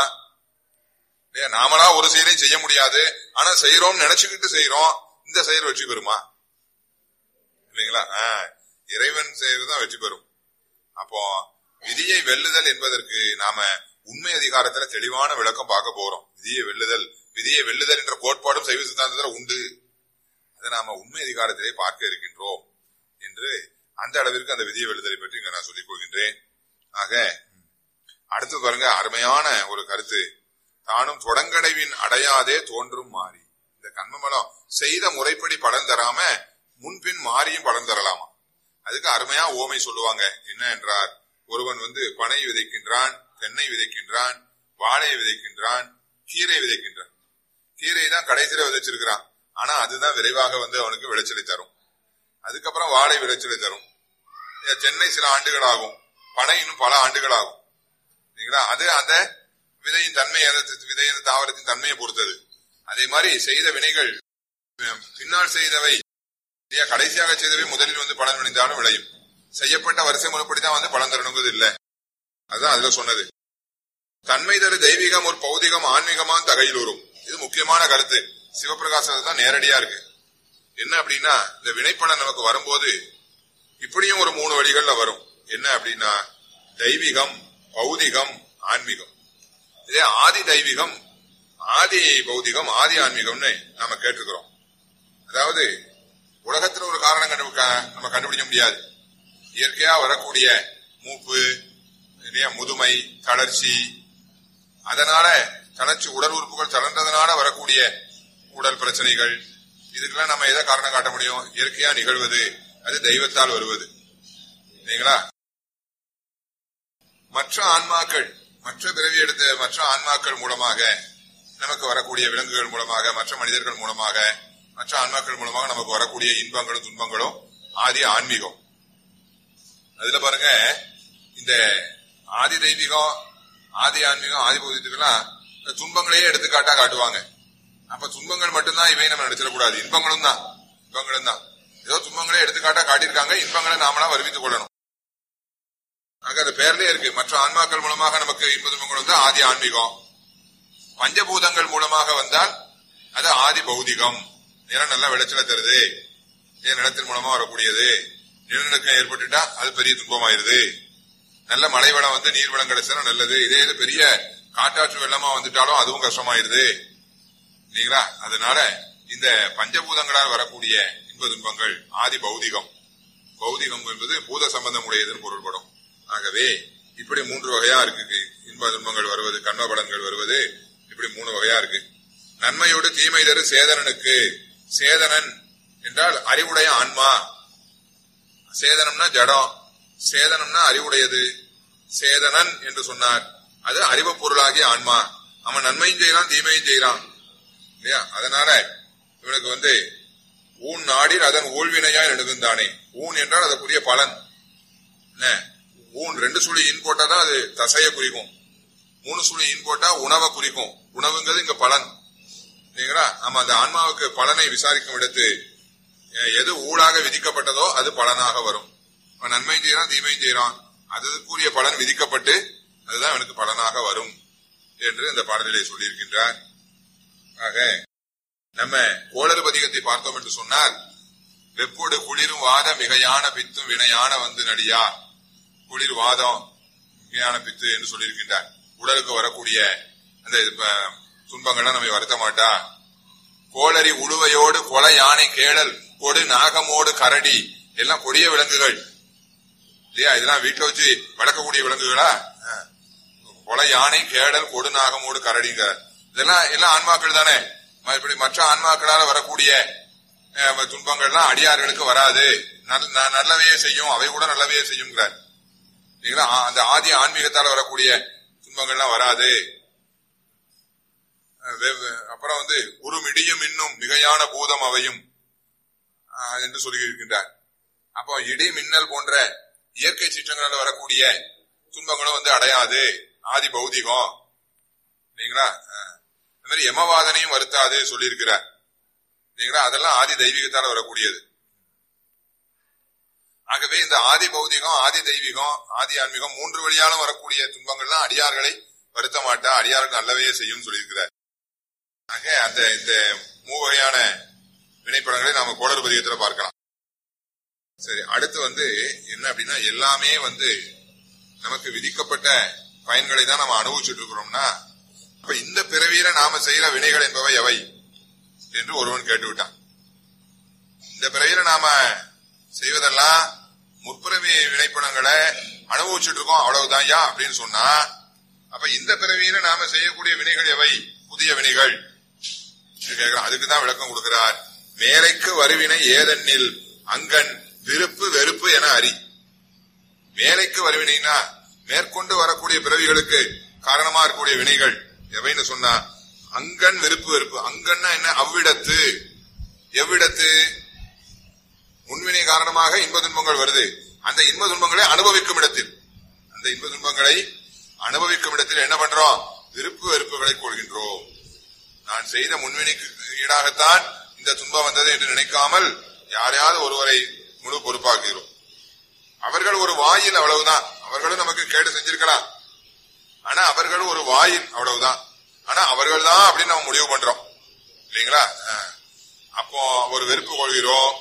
நாமளா ஒரு செயலையும் செய்ய முடியாது, ஆனா செய்யறோம் நினைச்சுக்கிட்டு செய்யறோம், இந்த செயல் வெற்றி பெறுமா? இல்லைங்களா? இறைவன் செய்வதுதான் வெற்றி பெறும். அப்போ விதியை வெல்லுதல் என்பதற்கு நாம உண்மை அதிகாரத்துல தெளிவான விளக்கம் பார்க்க போறோம். விதியை வெல்லுதல் என்ற கோட்பாடும் சைவ சித்தாந்தத்துல உண்டு. அதை நாம உண்மை அதிகாரத்திலே பார்க்க இருக்கின்றோம் என்று அந்த அளவிற்கு அந்த விதியை வெல்லுதலை பற்றி இங்க நான் சொல்லிக் கொள்கின்றேன். ஆக அடுத்து பாருங்க, அருமையான ஒரு கருத்து. தானும் தொடங்கடைவின் அடையாதே தோன்றும் மாறி. இந்த கண்மமலம் செய்த முறைப்படி பலன் தராம முன்பின் மாறியும் பலன் தரலாமா? அதுக்கு அருமையா ஓமை சொல்லுவாங்க. என்ன என்றார், ஒருவன் பனை விதைக்கின்றான், தென்னை விதைக்கின்றான், வாழை விதைக்கின்றான், கீரை விதைக்கின்றான். கீரை தான் கடைசியில விதைச்சிருக்கிறான், ஆனா அதுதான் விரைவாக அவனுக்கு விளைச்சலை தரும். அதுக்கப்புறம் வாழை விளைச்சலை தரும். தென்னை சில ஆண்டுகள் ஆகும், பனை இன்னும் பல ஆண்டுகள் ஆகும். அது அந்த விதையின் தன்மை, விதையின் தாவரத்தின் தன்மையை பொறுத்தது. அதே மாதிரி செய்த வினைகள் பின்னால் செய்தவை, கடைசியாக செய்தவை முதலில் பலன் விளைந்தாலும் விளையும். செய்யப்பட்ட வரிசை முறைப்படிதான் பலன் தரணுங்கிறது இல்ல. அதுதான் அதுல சொன்னது. தன்மை தரு தெய்வீகம் ஒரு பௌதிகம் ஆன்மீகமான தகையில் வரும். இது முக்கியமான கருத்து. சிவபிரகாசம் தான் நேரடியா இருக்கு. என்ன அப்படின்னா, இந்த வினைப்பலன் நமக்கு வரும்போது இப்படியும் ஒரு 3 வழிகள்ல வரும். என்ன அப்படின்னா, தெய்வீகம் பௌதிகம், ஆன்மீகம். இதே ஆதி தெய்வீகம், ஆதி பௌதிகம், ஆதி ஆன்மீகம்னு நாம கேட்டிருக்கிறோம். அதாவது உலகத்துல ஒரு காரணம் நம்ம கண்டுபிடிக்க முடியாது. இயற்கையா வரக்கூடிய மூப்பு, முதுமை, தளர்ச்சி, அதனால தளர்ச்சி உடல் உறுப்புகள் தளர்ந்ததனால வரக்கூடிய உடல் பிரச்சனைகள், இதுக்கெல்லாம் நம்ம எதை காரணம் காட்ட முடியும்? இயற்கையா நிகழ்வது, அது தெய்வத்தால் வருவது. இல்லைங்களா? மற்ற ஆன்மாக்கள், மற்ற பிறவி எடுத்த மற்ற ஆன்மாக்கள் மூலமாக நமக்கு வரக்கூடிய விலங்குகள் மூலமாக, மற்ற மனிதர்கள் மூலமாக, மற்ற ஆன்மாக்கள் மூலமாக நமக்கு வரக்கூடிய இன்பங்களும் துன்பங்களும் ஆதி ஆன்மீகம். அதுல பாருங்க, இந்த ஆதி தெய்வீகம், ஆதி ஆன்மீகம், ஆதி பௌதிகத்துக்கெல்லாம் துன்பங்களையே எடுத்துக்காட்டா காட்டுவாங்க. அப்ப துன்பங்கள் மட்டும்தான் இவை நம்ம நினைச்சிடக்கூடாது, இன்பங்களும் தான். இன்பங்களும் தான் ஏதோ துன்பங்களே எடுத்துக்காட்டா காட்டியிருக்காங்க, இன்பங்களை நாமளா வருவித்துக் கொள்ளணும். ஆக அது பேர்லயே இருக்கு. மற்ற ஆன்மாக்கள் மூலமாக நமக்கு இன்ப துன்பங்கள் வந்தா ஆதி ஆன்மீகம். பஞ்சபூதங்கள் மூலமாக வந்தால் அது ஆதி பௌதிகம். நிலம் நல்ல விளைச்சலை தருது, நிலத்தின் மூலமா வரக்கூடியது. நிலநடுக்கம் ஏற்பட்டுட்டா அது பெரிய துன்பமாயிருது. நல்ல மழை வளம் வந்து நீர் வளம் கிடைச்சா நல்லது. இதே இது பெரிய காட்டாற்று வெள்ளமா வந்துட்டாலும் அதுவும் கஷ்டமாயிருது. இல்லீங்களா? அதனால இந்த பஞ்சபூதங்களால் வரக்கூடிய இன்ப துன்பங்கள் ஆதி பௌதிகம். பௌதிகம் என்பது பூத சம்பந்தம் உடையதுன்னு பொருள்படும். ஆகவே இப்படி 3 வகையா இருக்கு இன்ப துன்பங்கள் வருவது, கர்ம பலன்கள் வருவது. இப்படி 3 வகையா இருக்கு. நன்மையோடு தீமை தரு சேதனனுக்கு. சேதனன் என்றால் அறிவுடைய ஆன்மா. சேதனம்னா ஜடம், சேதனம்னா அறிவுடையது. சேதனன் என்று சொன்னார், அது அறிவு பொருளாகிய ஆன்மா. அவன் நன்மையும் செய்யறான், தீமையும் செய்யறான் இல்லையா? அதனால இவனுக்கு வந்து ஊன் நாடில் அதன் ஊழ்வினையாய் நெடுகுந்தானே. ஊன் என்றால் அதற்குரிய பலன். ஊன் 2 சுழி இன் போட்டாதான் அது தசையை குறிக்கும், 3 சுழி இன் போட்டா உணவை குறிக்கும். உணவுங்கிறது இங்க பலன். இல்லைங்களா? நம்ம அந்த ஆன்மாவுக்கு பலனை விசாரிக்கும் இடத்து எது ஊழாக விதிக்கப்பட்டதோ அது பலனாக வரும். அவன் நன்மையும் செய்யறான், தீமையும் செய்யறான், அதுக்குரிய பலன் விதிக்கப்பட்டு அதுதான் அவனுக்கு பலனாக வரும் என்று இந்த பாடலிலே சொல்லியிருக்கின்றார். ஆக நம்ம கோளறு பதிகத்தை பார்த்தோம் என்று சொன்னால், வெப்போடு குளிரும் வாத மிகையான பித்தும் வினையான வந்து நடியா. குளிர் வாதம், மிகையான பித்து என்று சொல்லியிருக்கின்றார். உடலுக்கு வரக்கூடிய அந்த துன்பங்கள்லாம் நம்ம வருத்த மாட்டா. கோளரி உழுவையோடு கொலை யானை கேளல் கொடு நாகமோடு கரடி, எல்லாம் கொடிய விலங்குகள் இல்லையா? இதெல்லாம் வீட்டுல வச்சு வளர்க்கக்கூடிய விலங்குகளா? கொலை யானை கேடல் கொடு நாகமோடு கரடிங்க, இதெல்லாம் எல்லாம் ஆன்மாக்கள் தானே. இப்படி மற்ற ஆன்மாக்களால வரக்கூடிய துன்பங்கள்லாம் அடியார்களுக்கு வராது, நல்லவையே செய்யும், அவை கூட நல்லவையே செய்யுங்கிறார். அந்த ஆதி ஆன்மீகத்தால வரக்கூடிய துன்பங்கள்லாம் வராது. அப்புறம் வந்து உருமிடியும் இன்னும் மிகையான பூதம் அவையும் என்று சொல்லி இருக்கின்றார். அப்போ இடி மின்னல் போன்ற இயற்கை சீற்றங்களால் வரக்கூடிய துன்பங்களும் வந்து அடையாது, ஆதி பௌதிகம். இல்லைங்களா? இந்த மாதிரி யமவாதனையும் வருத்தாது சொல்லியிருக்கிறார். இல்லைங்களா? அதெல்லாம் ஆதி தெய்வீகத்தால வரக்கூடியது. ஆகவே இந்த ஆதி பௌதிகம், ஆதி தெய்வீகம், ஆதி ஆன்மீகம் 3 வழியாலும் வரக்கூடிய துன்பங்கள்லாம் அடியார்களை வருத்த மாட்டா, அடியாருக்கு நல்லவையே செய்யும் சொல்லியிருக்கிறார். ஆக அந்த இந்த 3 வகையான வினைப்படங்களை நாம கோளறு பதிகத்துல பார்க்கலாம். சரி, அடுத்து வந்து என்ன அப்படின்னா, எல்லாமே வந்து நமக்கு விதிக்கப்பட்ட பயன்களை தான் நம்ம அனுபவிச்சுட்டு இருக்கிறோம்னா, அப்ப இந்த பிறவியில நாம செய்யற வினைகள் என்பவை எவை என்று ஒருவன் கேட்டுவிட்டான். இந்த பிறவியில நாம செய்வதெல்லாம் முற்பிறவி வினைப்படங்களை அனுபவிச்சுட்டு இருக்கோம், அவ்வளவுதான் யா அப்படின்னு சொன்னா, அப்ப இந்த பிறவியில நாம செய்யக்கூடிய வினைகள் எவை, புதிய வினைகள் கேட்கிறோம். அதுக்குதான் விளக்கம் கொடுக்கிறார். மேலைக்கு வருவினை ஏதென்னில் அங்கன் விருப்பு வெறுப்பு என அறி. மேலைக்கு வருவினைனா மேற்கொண்டு வரக்கூடிய பிறவிகளுக்கு காரணமா இருக்கக்கூடிய வினைகள் எவைன்னு சொன்னா, அங்கன் விருப்பு வெறுப்பு. அங்கன்னா என்ன? அவ்விடத்து. எவ்விடத்து? முன்வினை காரணமாக இன்ப துன்பங்கள் வருது, அந்த இன்ப துன்பங்களை அனுபவிக்கும் இடத்தில், அந்த இன்ப துன்பங்களை அனுபவிக்கும் இடத்தில் என்ன பண்றோம்? விருப்பு வெறுப்புகளை கொள்கின்றோம். நான் செய்த முன்வினைக்கு ஈடாகத்தான் இந்த துன்பம் வந்தது என்று நினைக்காமல் யாரையாவது ஒருவரை முழு பொறுப்பாக்குகிறோம். அவர்கள் ஒரு வாயில், அவ்வளவுதான். அவர்களும் நமக்கு கேடு செஞ்சிருக்கலாம், ஆனா அவர்களும் ஒரு வாயில், அவ்வளவுதான். ஆனா அவர்கள் தான் அப்படின்னு நம்ம முடிவு பண்றோம் இல்லைங்களா? அப்போ ஒரு வெறுப்பு கொள்கிறோம்.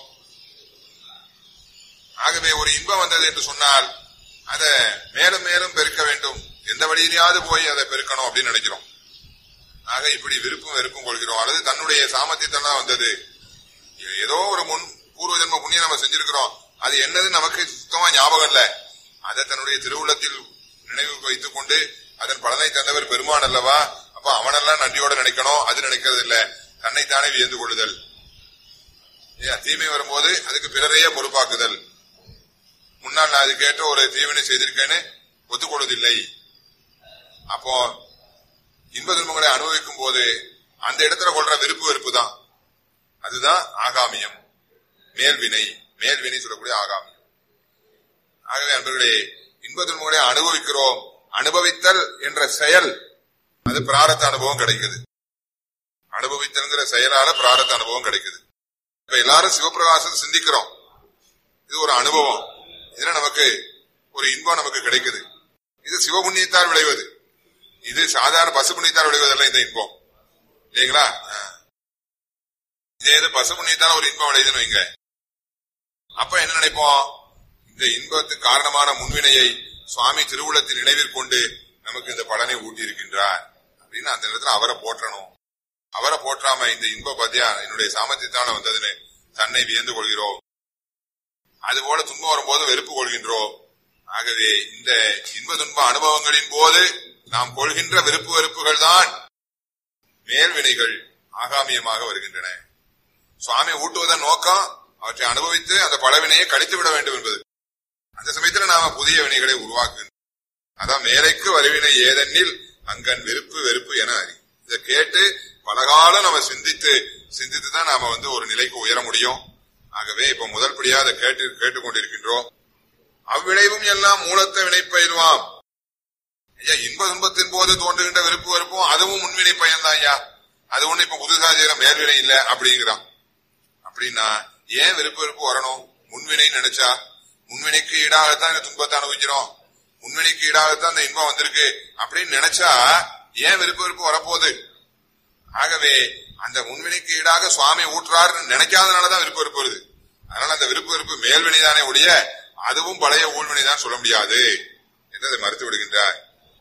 ஆகவே ஒரு இன்பம் வந்தது என்று சொன்னால் அதை மேலும் மேலும் பெருக்க வேண்டும் எந்த வழியிலேயாவது போய் அதை பெருக்கணும் அப்படின்னு நினைக்கிறோம். ஆக இப்படி விருப்பம் வெறுப்பும் கொள்கிறோம். அல்லது தன்னுடைய சாமர்த்தியத்தான் வந்தது, ஏதோ ஒரு பூர்வ ஜென்ம புண்ணியம் நம்ம செஞ்சிருக்கிறோம், அது என்னது நமக்கு சுத்தமா ஞாபகம் இல்ல, அதை தன்னுடைய திருவுள்ளத்தில் நினைவு வைத்துக் கொண்டு அதன் பலனை தந்தவர் பெருமான் அல்லவா, அப்ப அவனெல்லாம் நன்றியோட நினைக்கணும், அது நினைக்கிறது இல்ல, தன்னைத்தானே வியந்து கொள்ளுதல். தீமை வரும்போது அதுக்கு பிறரையே பொறுப்பாக்குதல். முன்னால் நான் அது கேட்ட ஒரு தீவினை செய்திருக்கேன்னு ஒத்துக்கொள்வதில்லை. அப்போ இன்ப துன்பங்களை அனுபவிக்கும் போது அந்த இடத்துல கொள்ற விருப்பு வெறுப்பு தான், அதுதான் ஆகாமியம், மேல்வினை சொல்லக்கூடிய ஆகாமியம். ஆகவே அன்பர்களே, இன்ப துன்பங்களை அனுபவிக்கிறோம், அனுபவித்தல் என்ற செயல் அது பிராரத்த அனுபவம் கிடைக்குது. அனுபவித்தல்ங்கிற செயலால பிராரத்த அனுபவம் கிடைக்குது. இப்ப எல்லாரும் சிவபிரகாசத்தை சிந்திக்கிறோம், இது ஒரு அனுபவம், இதுல நமக்கு ஒரு இன்பம் நமக்கு கிடைக்குது. இது சிவபுண்ணியத்தால் விளைவது, இது சாதாரண பசு புண்ணியத்தால் விளைவதல்ல இந்த இன்பம், இல்லைங்களா? இதே பசு புண்ணியத்தால ஒரு இன்பம் விளையுதுன்னு வைங்க, அப்ப என்ன நினைப்போம், இந்த இன்பத்துக்கு காரணமான முன்வினையை சுவாமி திருவுள்ளத்தில் நினைவிற்கொண்டு நமக்கு இந்த பலனை ஊட்டி இருக்கின்றார் அப்படின்னு அந்த இடத்துல அவரை போற்றணும். அவரை போற்றாம இந்த இன்ப பத்தியா என்னுடைய சாமர்த்தியத்தால வந்ததுன்னு தன்னை வியந்து கொள்கிறோம். அதுபோல துன்பம் வரும்போது வெறுப்பு கொள்கின்றோம். ஆகவே இந்த இன்ப துன்ப அனுபவங்களின் போது நாம் கொள்கின்ற விருப்பு வெறுப்புகள் தான் மேல்வினைகள் ஆகாமியமாக வருகின்றன. சுவாமி ஊட்டுவதன் நோக்கம் அவற்றை அனுபவித்து அந்த பலவினையை கழித்து விட வேண்டும் என்பது. அந்த சமயத்தில் நாம புதிய வினைகளை உருவாக்குகின்றோம். அதான் மேலைக்கு வரிவினை ஏதெனில் அங்கன் விருப்பு வெறுப்பு என அறி. இதை கேட்டு பலகாலம் நம்ம சிந்தித்து தான் நாம ஒரு நிலைக்கு உயர முடியும். ஆகவே இப்ப முதல் படியா அதை கேட்டுக்கொண்டிருக்கின்றோம். அவ்விளைவும் எல்லாம் மூலத்தை வினைப்பயிர்வாம். ஐயா, இன்ப துன்பத்தின் போது தோன்றுகின்ற விருப்பு வெறுப்பும் அதுவும் முன்வினை பயன்தான் ஐயா, அது ஒண்ணு இப்ப புதுசா செய்யற மேல்வினை இல்ல அப்படிங்கிறான். அப்படின்னா ஏன் விருப்பு வெறுப்பு வரணும்? முன்வினை நினைச்சா முன்வினைக்கு ஈடாகத்தான் இந்த துன்பத்தை அனுபவிக்கிறோம், முன்வினைக்கு ஈடாகத்தான் இந்த இன்பம் வந்திருக்கு அப்படின்னு நினைச்சா ஏன் விருப்பு வெறுப்பு வரப்போகுது? ஆகவே அந்த முன்வினைக்கு ஈடாக சுவாமி ஊற்றாருன்னு நினைக்காதனாலதான் விருப்பு வெறுப்பு வருது. அதனால அந்த விருப்பு வெறுப்பு மேல்வினை தானே ஒழிய அதுவும் பழைய ஊழ்வினை தான் சொல்ல முடியாது என்று அதை மறுத்து விடுகின்றார்.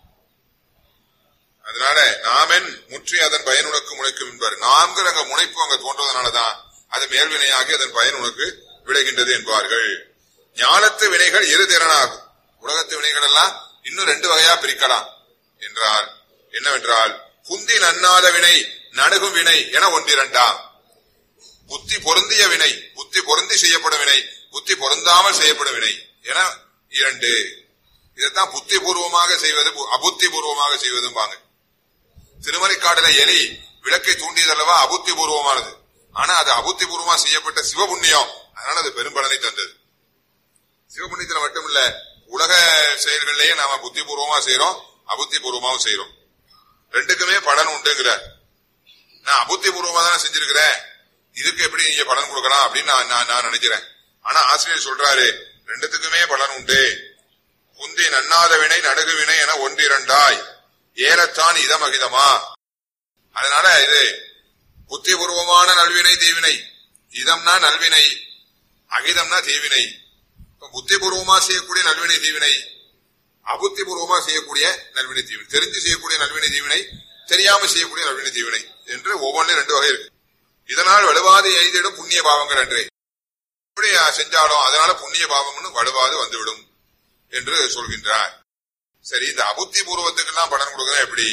அதனால நாமென் முற்றி அதன் பயன் உனக்கு முளைக்கும் என்பார். நாம்கிற அங்க முனைப்பு அங்க தோன்றுவதனாலதான் அது மேல்வினையாகி அதன் பயன் உனக்கு விளைகின்றது என்பார்கள். ஞானத்து வினைகள் இரு திறனாகும். உலகத்து வினைகள் எல்லாம் இன்னும் 2 வகையா பிரிக்கலாம் என்றால் என்னவென்றால், புந்தி நன்னாத வினை நடுகும் வினை என ஒன்றிரண்டாம். புத்தி பொருந்திய வினை, புத்தி பொருந்தி செய்யப்படும் வினை, புத்தி பொருந்தாமல் செய்யப்படும் வினை என 2. இதைத்தான் புத்தி பூர்வமாக செய்வது அபுத்தி பூர்வமாக செய்வதும் பாங்க. திருமறைக்காடுல எலி விளக்கை தூண்டியதல்லவா அபுத்தி பூர்வமானது. ஆனா அது அபுத்தி பூர்வமா செய்யப்பட்ட சிவபுண்ணியம், அதனால அது பெரும்பலனை தந்தது. சிவபுண்ணியத்துல மட்டுமில்ல, உலக செயல்களிலேயே நாம புத்தி பூர்வமா செய்யறோம், அபுத்தி பூர்வமாவும் செய்யறோம். 2க்குமே பலன் உண்டுங்கிற. நான் அபுத்தி பூர்வமா தானே செஞ்சிருக்கிறேன், இதுக்கு எப்படி நீங்க பலன் கொடுக்கலாம் அப்படின்னு நான் நினைக்கிறேன். ஆனா ஆசிரியர் சொல்றாரு 2த்துக்குமே பலன் உண்டு. புந்தி நன்னாத வினை நடுகு வினை என ஒன்றிரண்டாய் ஏலத்தான் இதமகிதமா. அதனால இது புத்திபூர்வமான நல்வினை தீவினை, இதம்னா நல்வினை, அகிதம்னா தீவினை. புத்திபூர்வமா செய்யக்கூடிய நல்வினை தீவினை, அபுத்தி பூர்வமா செய்யக்கூடிய நல்வினை தீவினை, தெரிஞ்சு செய்யக்கூடிய நல்வினை தீவினை, தெரியாம செய்யக்கூடிய நல்வினை தீவினை என்று ஒவ்வொன்றும் 2 வகை இருக்கு. இதனால் வலுவாது எய்திடும் புண்ணிய பாவங்கள் அன்றே. இப்படி செஞ்சாலும் அதனால புண்ணிய பாவம்னு வலுவாது வந்துவிடும் என்று சொல்கின்றார். சரி, இந்த அபுத்தி பூர்வத்துக்கு எல்லாம் பலன் கொடுக்கணும் எப்படி?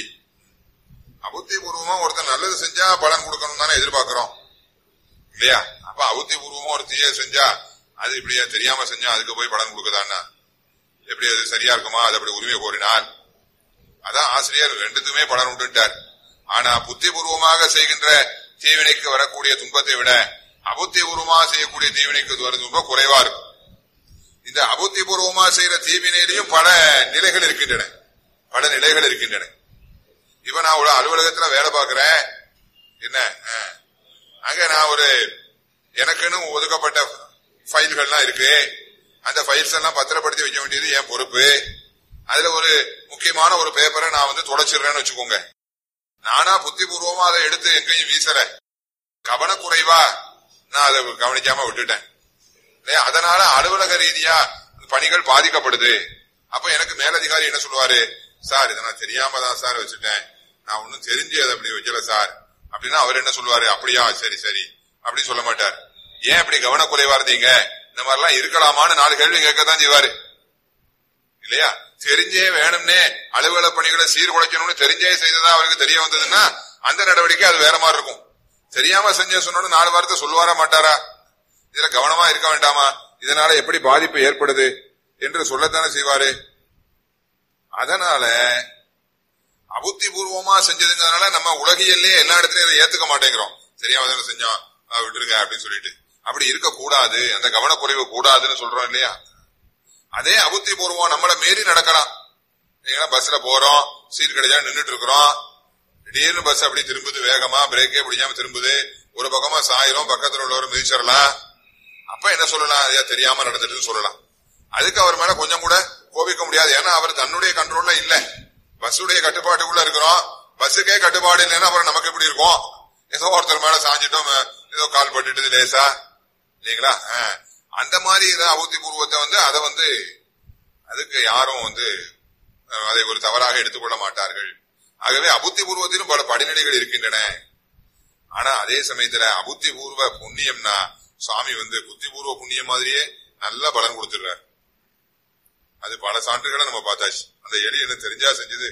அபுத்தி பூர்வமா ஒருத்தர் நல்லது செஞ்சா பலன் கொடுக்கணும் தானே எதிர்பார்க்கிறோம் இல்லையா? அப்ப அபுத்தி பூர்வமா ஒரு தீய செஞ்சா அது இப்படியா தெரியாம செஞ்சா அதுக்கு போய் பலன் கொடுக்குதான்னா எப்படி அது சரியா இருக்குமா? அது அப்படி உரிமை கோரினால் அதான் ஆசிரியர் 2த்துக்குமே பலன் உண்டுட்டார். ஆனா புத்தி பூர்வமாக செய்கின்ற தீவினைக்கு வரக்கூடிய துன்பத்தை விட அபுத்தி பூர்வமாக செய்யக்கூடிய தீவினைக்கு வரும் துன்பம் குறைவா இருக்கும். இந்த அபுத்தி பூர்வமா செய்யற தீவினையிலையும் பல நிலைகள் இருக்கின்றன, பல நிலைகள் இருக்கின்றன. இப்ப நான் ஒரு அலுவலகத்துல வேலை பார்க்கிறேன், என்ன அங்க நான் எனக்குன்னு ஒதுக்கப்பட்ட ஃபைல்கள்லாம் இருக்கு. அந்த ஃபைல்ஸ் எல்லாம் பத்திரப்படுத்தி வைக்க வேண்டியது என் பொறுப்பு. அதுல ஒரு முக்கியமான ஒரு பேப்பரை நான் தொலைச்சிடுறேன்னு வச்சுக்கோங்க. நானா புத்தி பூர்வமா அதை எடுத்து எங்கேயும் வீசல, கவனக்குறைவா நான் அதை கவனிக்காம விட்டுட்டேன். அதனால அலுவலக ரீதியா பணிகள் பாதிக்கப்படுது. அப்ப எனக்கு மேலதிகாரி என்ன சொல்லுவாரு, சார் இதை நான் தெரியாம தான் சார் வச்சுட்டேன், நான் ஒன்னும் தெரிஞ்சு அதை அப்படி வைக்கல சார் அப்படின்னா அவர் என்ன சொல்லுவாரு, அப்படியா சரி சரி அப்படின்னு சொல்ல மாட்டார். ஏன் அப்படி கவனக்குறைவா இருந்தீங்க, இந்த மாதிரி எல்லாம் இருக்கலாமான்னு 4 கேள்வி கேட்கத்தான் செய்வாரு இல்லையா? தெரிஞ்சே வேணும்னே அலுவலக பணிகளை சீர்குலைக்கணும்னு தெரிஞ்சே செய்ததா அவருக்கு தெரிய வந்ததுன்னா அந்த நடவடிக்கை அது வேற மாதிரி இருக்கும். தெரியாம செஞ்ச சொன்னோன்னு 4 வாரத்தை சொல்லுவாரா மாட்டாரா? இதுல கவனமா இருக்க வேண்டாமா, இதனால எப்படி பாதிப்பு ஏற்படுது என்று சொல்லத்தானே செய்வாரு. அதனால அபுத்தி பூர்வமா செஞ்சதுங்கிறதுனால நம்ம உலகியல்லே எல்லா இடத்துலயும் இதை ஏத்துக்க மாட்டேங்கிறோம். தெரியாம தானே செஞ்சோம் விட்டுருங்க அப்படின்னு சொல்லிட்டு. அப்படி இருக்க கூடாது, அந்த கவனக்குறைவு கூடாதுன்னு சொல்றோம் இல்லையா? அதே அபுத்தி பூர்வம் நம்மளை மீறி நடக்கலாம். நீங்க பஸ்ல போறோம், சீட் கிடைச்சா நின்றுட்டு இருக்கிறோம், திடீர்னு பஸ் அப்படி திரும்புது, வேகமா பிரேக்கே பிடிக்காம திரும்புது, ஒரு பக்கமா சாயிரும், பக்கத்துல உள்ளவரை மிதிச்சிடலாம். அப்ப என்ன சொல்லலாம், ஐயா தெரியாம நடந்துட்டுன்னு சொல்லலாம். அதுக்கு அவர் மேல கொஞ்சம் கூட கோபிக்க முடியாது. ஏன்னா அவர் தன்னுடைய கண்ட்ரோல்ல இல்ல, பஸ்ஸுடைய கட்டுப்பாட்டுக்குள்ள இருக்கிறோம். பஸ்ஸுக்கே கட்டுப்பாடு இல்லைன்னா அப்புறம் நமக்கு எப்படி இருக்கும்? ஏதோ ஒருத்தர் மேல சாஞ்சிட்டோம், ஏதோ கால் பட்டுட்டு லேசா இல்லீங்களா? அந்த மாதிரி அபுத்தி பூர்வத்தை அதை அதுக்கு யாரும் அதை ஒரு தவறாக எடுத்துக்கொள்ள மாட்டார்கள். ஆகவே அபுத்தி பூர்வத்திலும் பல படிநிலைகள் இருக்கின்றன. ஆனா அதே சமயத்துல அபுத்தி பூர்வ புண்ணியம்னா சுவாமி புத்தி பூர்வ புண்ணியம் மாதிரியே நல்ல பலன் கொடுத்துடுறாரு. அது பல சான்றுகளை நம்ம பார்த்தாச்சு. அந்த எலி என்ன தெரிஞ்சா செஞ்சது,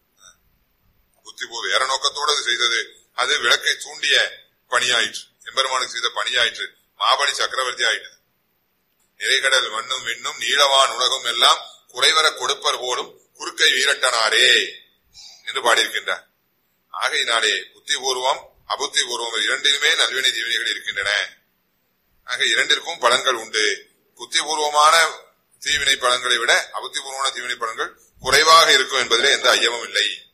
புத்தி பூர்வ ஏற நோக்கத்தோடு செய்தது, அது விளக்கை தூண்டிய பணியாயிற்று, எம்பெருமானுக்கு செய்த பணியாயிற்று, மாபலி சக்கரவர்த்தி ஆயிற்று. நிறைகடல் மண்ணும் விண்ணும் நீளவான் உலகம் எல்லாம் குறைவர கொடுப்பர் போலும் குறுக்கை வீரட்டனாரே என்று பாடியிருக்கின்றார். ஆகையினாலே புத்தி பூர்வம் அபுத்தி பூர்வம் இரண்டிலுமே நல்வினை தீவினைகள் இருக்கின்றன. ஆக இரண்டிற்கும் பலன்கள் உண்டு. புத்தி பூர்வமான தீவினை பலன்களை விட அபுத்தி பூர்வமான தீவினை பலன்கள் குறைவாக இருக்கும் என்பதிலே எந்த ஐயமும் இல்லை.